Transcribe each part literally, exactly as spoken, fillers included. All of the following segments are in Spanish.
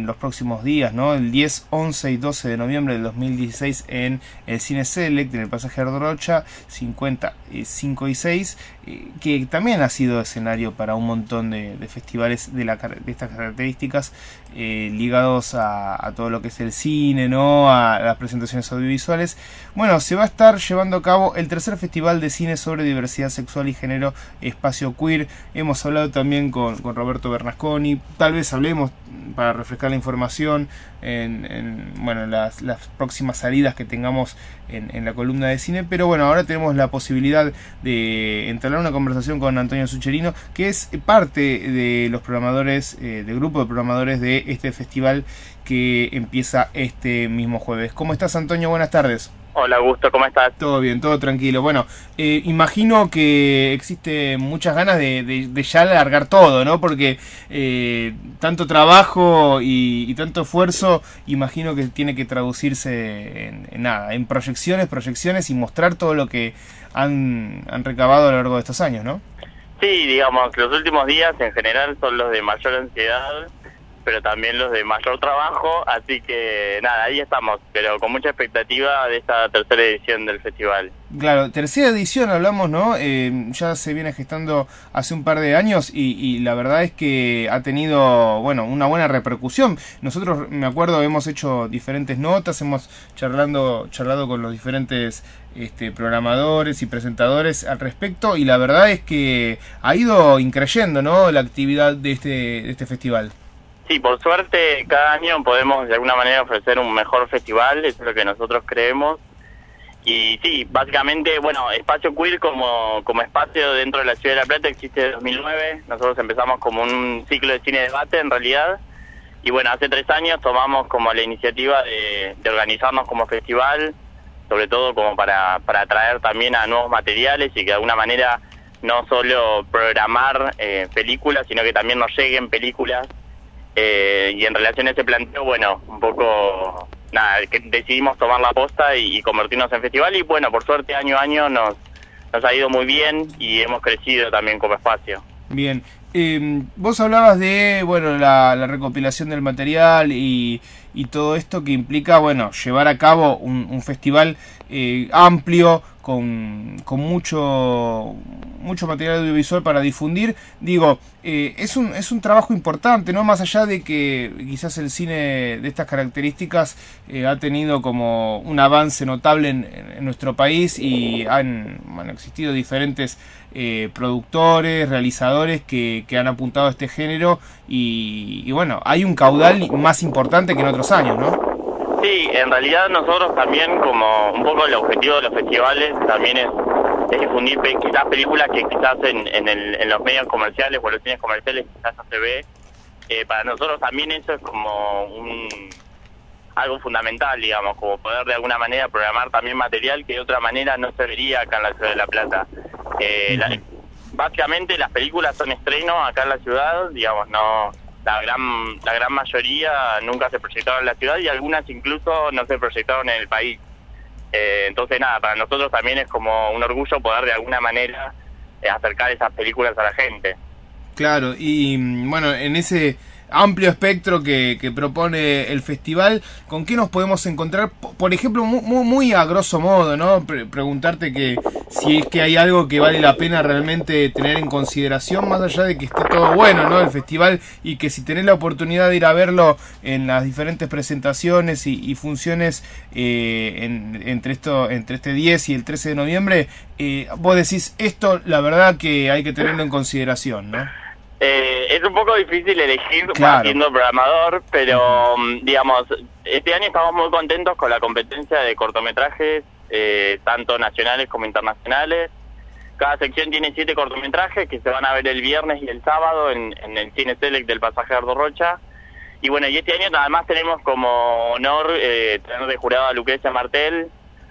los próximos días, ¿no? El diez, once y doce de noviembre del dos mil dieciséis en el Cine Select, en el Pasaje de Rocha, cincuenta, cinco y seis, eh, que también ha sido escenario para un montón de, de festivales de, la, de estas características, eh, ligados a, a todo lo que es el cine, ¿no? A las presentaciones audiovisuales. Bueno, se va a estar llevando a cabo el tercer Festival de Cine sobre Diversidad Sexual y Género, Espacio Queer. Hemos hablado también con, con Roberto Bernasconi. Tal vez hablemos, para refrescar la información, en, en bueno, las, las próximas salidas que tengamos en, en la columna de cine. Pero bueno, ahora tenemos la posibilidad de entablar una conversación con Antonio Sucherino, que es parte de los programadores, eh, del grupo de programadores de este festival que empieza este mismo jueves. ¿Cómo estás, Antonio? Buenas tardes. Hola, Augusto, ¿cómo estás? Todo bien, todo tranquilo. Bueno, eh, imagino que existe muchas ganas de, de, de ya largar todo, ¿no? Porque eh, tanto trabajo y, y tanto esfuerzo, imagino que tiene que traducirse en, en nada, en proyecciones, proyecciones y mostrar todo lo que han, han recabado a lo largo de estos años, ¿no? Sí, digamos, los últimos días en general son los de mayor ansiedad, pero también los de mayor trabajo, así que nada, ahí estamos, pero con mucha expectativa de esta tercera edición del festival. Claro, tercera edición hablamos, ¿no? Eh, ya se viene gestando hace un par de años y, y la verdad es que ha tenido, bueno, una buena repercusión. Nosotros, me acuerdo, hemos hecho diferentes notas, hemos charlando, charlado con los diferentes este, programadores y presentadores al respecto, y la verdad es que ha ido increyendo, ¿no?, la actividad de este, de este festival. Sí, por suerte cada año podemos de alguna manera ofrecer un mejor festival, eso es lo que nosotros creemos. Y sí, básicamente, bueno, Espacio Queer como, como espacio dentro de la Ciudad de La Plata existe desde dos mil nueve. Nosotros empezamos como un ciclo de cine-debate en realidad. Y bueno, hace tres años tomamos como la iniciativa de, de organizarnos como festival, sobre todo como para, para atraer también a nuevos materiales y que de alguna manera no solo programar eh, películas, sino que también nos lleguen películas. Eh, y en relación a ese planteo, bueno, un poco, nada, que decidimos tomar la posta y, y convertirnos en festival, y bueno, por suerte año a año nos, nos ha ido muy bien y hemos crecido también como espacio. Bien, eh, vos hablabas de, bueno, la, la recopilación del material y, y todo esto que implica, bueno, llevar a cabo un, un festival eh, amplio, con, con mucho mucho material audiovisual para difundir. Digo, eh, es un es un trabajo importante, ¿no? Más allá de que quizás el cine de estas características eh, ha tenido como un avance notable en, en nuestro país y han bueno, existido diferentes eh, productores, realizadores que, que han apuntado a este género y, y bueno, hay un caudal más importante que en otros años, ¿no? Sí, en realidad nosotros también, como un poco el objetivo de los festivales también es, es difundir pe quizás películas que quizás en, en, el, en los medios comerciales o en los cines comerciales quizás no se ve. Eh, para nosotros también eso es como un algo fundamental, digamos, como poder de alguna manera programar también material que de otra manera no se vería acá en la Ciudad de La Plata. Eh, la, básicamente las películas son estrenos acá en la ciudad, digamos, no... La gran la gran mayoría nunca se proyectaron en la ciudad y algunas incluso no se proyectaron en el país. Eh, entonces, nada, para nosotros también es como un orgullo poder de alguna manera eh, acercar esas películas a la gente. Claro, y bueno, en ese amplio espectro que, que propone el festival, ¿con qué nos podemos encontrar? Por ejemplo, muy, muy a grosso modo, ¿no? Pre preguntarte que si es que hay algo que vale la pena realmente tener en consideración, más allá de que esté todo bueno, ¿no? El festival, y que si tenés la oportunidad de ir a verlo en las diferentes presentaciones y, y funciones eh, en, entre esto entre este diez y el trece de noviembre, eh, vos decís, esto la verdad que hay que tenerlo en consideración, ¿no? Eh, es un poco difícil elegir, claro, siendo programador, pero uh-huh. digamos, este año estamos muy contentos con la competencia de cortometrajes, eh, tanto nacionales como internacionales. Cada sección tiene siete cortometrajes que se van a ver el viernes y el sábado en, en el Cine Select del Pasaje de Rocha. Y bueno, y este año además tenemos como honor eh, tener de jurado a Lucrecia Martel,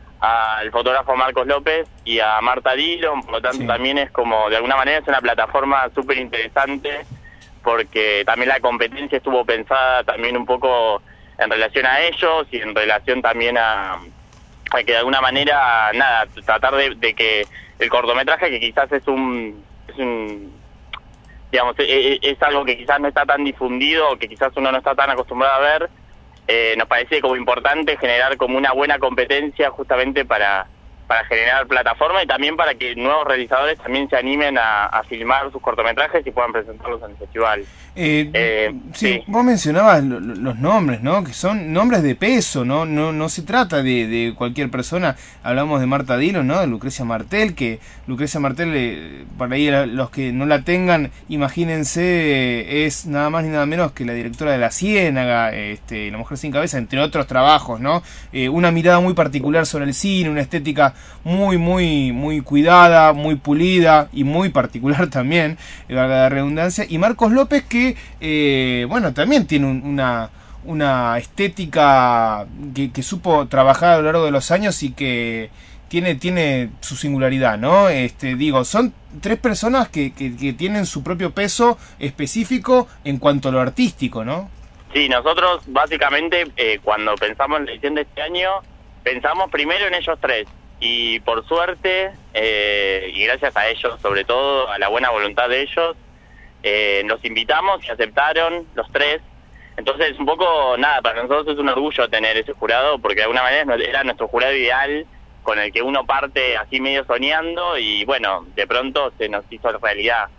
al fotógrafo Marcos López y a Marta Dillon, por lo tanto sí. También es como, de alguna manera es una plataforma súper interesante, porque también la competencia estuvo pensada también un poco en relación a ellos y en relación también a, a que de alguna manera, nada, tratar de, de que el cortometraje, que quizás es un, es un digamos, es, es algo que quizás no está tan difundido, o que quizás uno no está tan acostumbrado a ver. Eh, nos parece como importante generar como una buena competencia justamente para para generar plataforma y también para que nuevos realizadores también se animen a, a filmar sus cortometrajes y puedan presentarlos en el festival. Eh, eh, sí, sí, vos mencionabas lo, lo, los nombres, ¿no? Que son nombres de peso, ¿no? No, no se trata de, de cualquier persona. Hablamos de Marta Dillon, ¿no? De Lucrecia Martel, que Lucrecia Martel, eh, para ahí los que no la tengan, imagínense, eh, es nada más ni nada menos que la directora de La Ciénaga, este, La Mujer sin Cabeza, entre otros trabajos, ¿no? Eh, una mirada muy particular sobre el cine, una estética muy, muy, muy cuidada, muy pulida y muy particular también, valga la redundancia. Y Marcos López, que eh, bueno, también tiene un, una una estética que, que supo trabajar a lo largo de los años y que tiene tiene su singularidad, ¿no? Este, digo, son tres personas que, que, que tienen su propio peso específico en cuanto a lo artístico, ¿no? Sí, nosotros básicamente eh, cuando pensamos en la edición de este año, pensamos primero en ellos tres. Y por suerte, eh, y gracias a ellos, sobre todo a la buena voluntad de ellos, eh, nos invitamos y aceptaron los tres. Entonces, un poco, nada, para nosotros es un orgullo tener ese jurado, porque de alguna manera era nuestro jurado ideal, con el que uno parte así medio soñando, y bueno, de pronto se nos hizo realidad.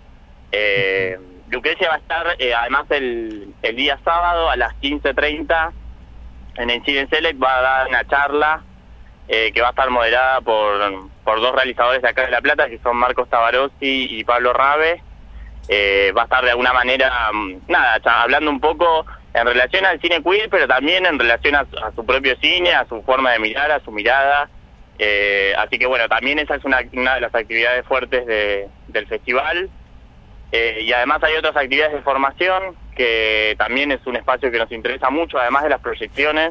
Eh, Lucrecia va a estar, eh, además, el, el día sábado a las quince treinta en el Cine Select, va a dar una charla Eh, que va a estar moderada por, por dos realizadores de acá de La Plata, que son Marcos Tabarossi y Pablo Rabe. Eh, va a estar de alguna manera, nada, hablando un poco en relación al cine queer, pero también en relación a, a su propio cine, a su forma de mirar, a su mirada. Eh, así que bueno, también esa es una, una de las actividades fuertes de, del festival. Eh, y además hay otras actividades de formación, que también es un espacio que nos interesa mucho, además de las proyecciones.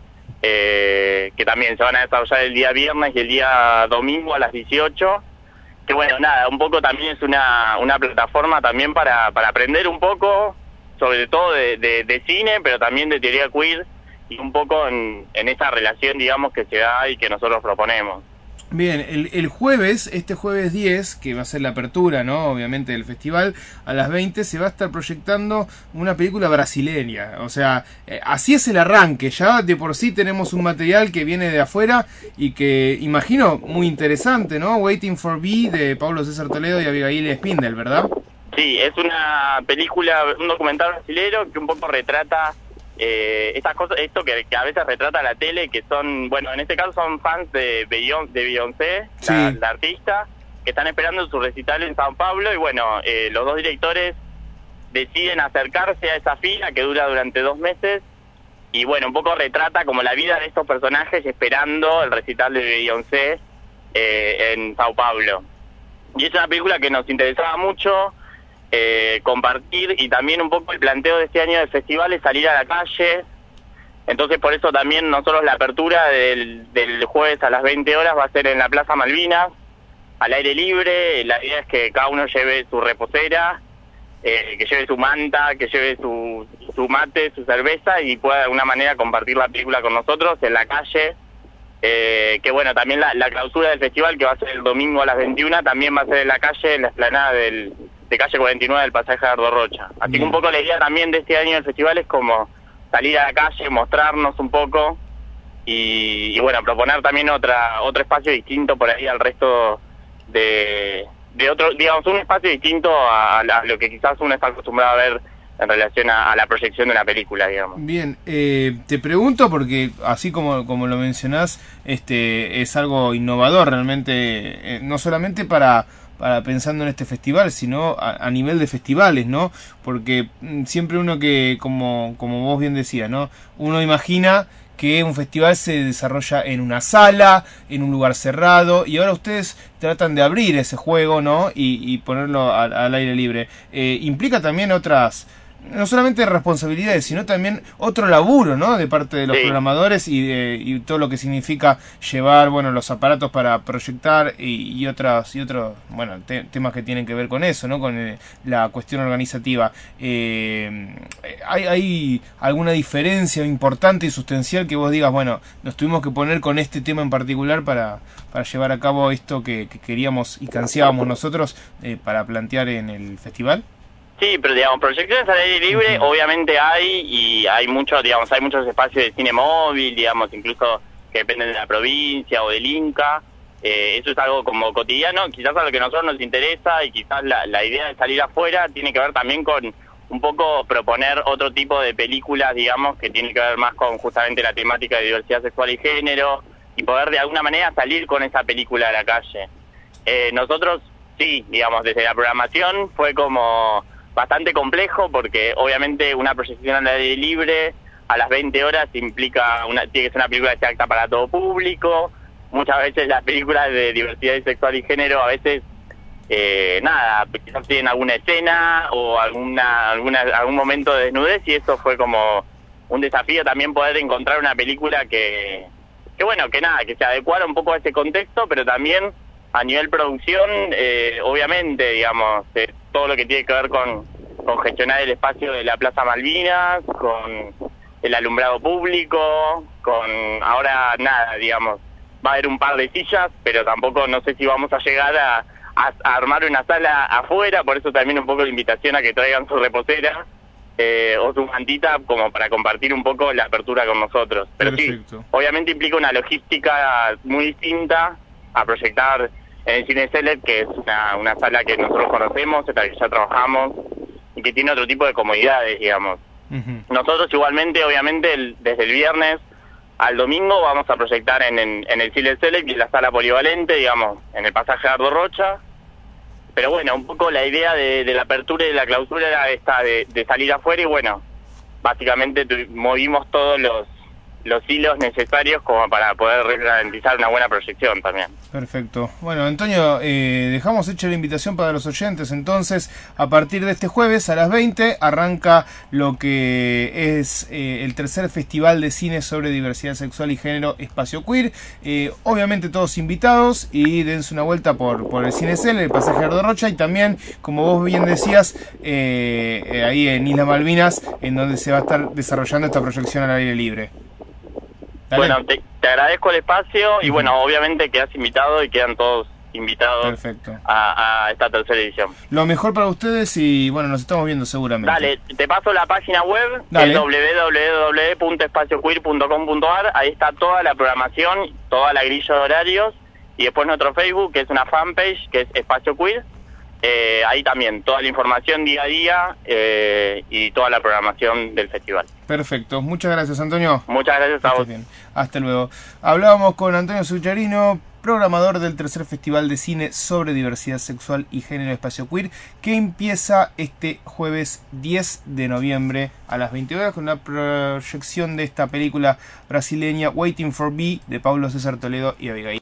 Eh, que también se van a desarrollar el día viernes y el día domingo a las dieciocho, que bueno, nada, un poco también es una, una plataforma también para, para aprender un poco, sobre todo de, de, de cine, pero también de teoría queer, y un poco en, en esa relación, digamos, que se da y que nosotros proponemos. Bien, el, el jueves, este jueves diez, que va a ser la apertura, ¿no? Obviamente del festival, a las veinte se va a estar proyectando una película brasileña. O sea, eh, así es el arranque. Ya de por sí tenemos un material que viene de afuera y que imagino muy interesante, ¿no? Waiting for B, de Pablo César Toledo y Abigail Spindel, ¿verdad? Sí, es una película, un documental brasilero que un poco retrata Eh, estas cosas, esto que, que a veces retrata la tele, que son, bueno, en este caso son fans de Beyoncé, de Beyoncé, sí, la, la artista, que están esperando su recital en Sao Paulo, y bueno, eh, los dos directores deciden acercarse a esa fila que dura durante dos meses, y bueno, un poco retrata como la vida de estos personajes esperando el recital de Beyoncé eh, en Sao Paulo. Y es una película que nos interesaba mucho Eh, compartir, y también un poco el planteo de este año del festival es salir a la calle. Entonces por eso también nosotros la apertura del, del jueves a las veinte horas va a ser en la Plaza Malvinas, al aire libre. La idea es que cada uno lleve su reposera, eh, que lleve su manta, que lleve su, su mate, su cerveza, y pueda de alguna manera compartir la película con nosotros en la calle. Eh, que bueno, también la, la clausura del festival, que va a ser el domingo a las veintiuna, también va a ser en la calle, en la explanada del de calle cuarenta y nueve del pasaje de Ardo Rocha. Así Bien. que un poco la idea también de este año del festival es como salir a la calle, mostrarnos un poco y, y bueno, proponer también otra otro espacio distinto por ahí al resto de, de otro, digamos, un espacio distinto a, a lo que quizás uno está acostumbrado a ver en relación a, a la proyección de una película, digamos. Bien, eh, te pregunto porque así como, como lo mencionás, este es algo innovador realmente, eh, no solamente para para pensando en este festival, sino a, a nivel de festivales, ¿no? Porque mm, siempre uno que, como, como vos bien decías, ¿no? Uno imagina que un festival se desarrolla en una sala, en un lugar cerrado, y ahora ustedes tratan de abrir ese juego, ¿no? Y, y ponerlo al, al aire libre. Eh, implica también otras, no solamente responsabilidades, sino también otro laburo, ¿no? De parte de los sí. programadores y, de, y todo lo que significa llevar, bueno, los aparatos para proyectar y, y otros, y otros, bueno, te, temas que tienen que ver con eso, ¿no? Con eh, la cuestión organizativa. Eh, ¿hay, ¿Hay alguna diferencia importante y sustancial que vos digas, bueno, nos tuvimos que poner con este tema en particular para, para llevar a cabo esto que, que queríamos y que ansiábamos nosotros eh, para plantear en el festival? Sí, pero digamos, proyecciones al aire libre, uh-huh. obviamente hay, y hay muchos, digamos, hay muchos espacios de cine móvil, digamos, incluso que dependen de la provincia o del Inca. Eh, eso es algo como cotidiano, quizás a lo que a nosotros nos interesa, y quizás la, la idea de salir afuera tiene que ver también con un poco proponer otro tipo de películas, digamos, que tiene que ver más con justamente la temática de diversidad sexual y género, y poder de alguna manera salir con esa película a la calle. Eh, nosotros, sí, digamos, desde la programación fue como bastante complejo, porque obviamente una proyección al aire libre a las veinte horas implica, una, tiene que ser una película que sea apta para todo público. Muchas veces las películas de diversidad sexual y género a veces, eh, nada, quizás tienen alguna escena o alguna, alguna algún momento de desnudez, y eso fue como un desafío también poder encontrar una película que, que bueno, que nada, que se adecuara un poco a ese contexto, pero también a nivel producción, eh, obviamente, digamos, eh, todo lo que tiene que ver con, con gestionar el espacio de la Plaza Malvinas, con el alumbrado público, con ahora nada, digamos, va a haber un par de sillas, pero tampoco no sé si vamos a llegar a, a, a armar una sala afuera, por eso también un poco la invitación a que traigan su reposera eh, o su mantita como para compartir un poco la apertura con nosotros. Pero perfecto. Sí, obviamente implica una logística muy distinta a proyectar en el Cine Select, que es una, una sala que nosotros conocemos, en la que ya trabajamos, y que tiene otro tipo de comodidades, digamos. Uh-huh. Nosotros igualmente, obviamente, el, desde el viernes al domingo vamos a proyectar en, en, en el Cine Select y en la sala polivalente, digamos, en el pasaje Gerardo Rocha. Pero bueno, un poco la idea de, de la apertura y de la clausura era esta de, de salir afuera, y bueno, básicamente tu, movimos todos los los hilos necesarios como para poder garantizar una buena proyección también. Perfecto. Bueno, Antonio, eh, dejamos hecha la invitación para los oyentes. Entonces, a partir de este jueves a las veinte arranca lo que es eh, el tercer Festival de Cine sobre Diversidad Sexual y Género Espacio Queer. Eh, obviamente todos invitados, y dense una vuelta por, por el Cine Cel, el pasaje Gerardo Rocha, y también, como vos bien decías, eh, eh, ahí en Isla Malvinas, en donde se va a estar desarrollando esta proyección al aire libre. Dale. Bueno, te, te agradezco el espacio, y uh-huh. bueno, obviamente quedas invitado y quedan todos invitados. Perfecto. A, a esta tercera edición. Lo mejor para ustedes, y bueno, nos estamos viendo seguramente. Dale, te paso la página web, que es doble u doble u doble u punto espacio queer punto com punto a r. Ahí está toda la programación, toda la grilla de horarios, y después nuestro Facebook, que es una fanpage, que es Espacio Queer. Eh, ahí también toda la información día a día eh, y toda la programación del festival. Perfecto, muchas gracias, Antonio. Muchas gracias a vos. Bien. Hasta luego. Hablábamos con Antonio Sucharino, programador del tercer Festival de Cine sobre Diversidad Sexual y Género Espacio Queer, que empieza este jueves diez de noviembre a las veinte horas con la proyección de esta película brasileña Waiting for B de Paulo César Toledo y Abigail.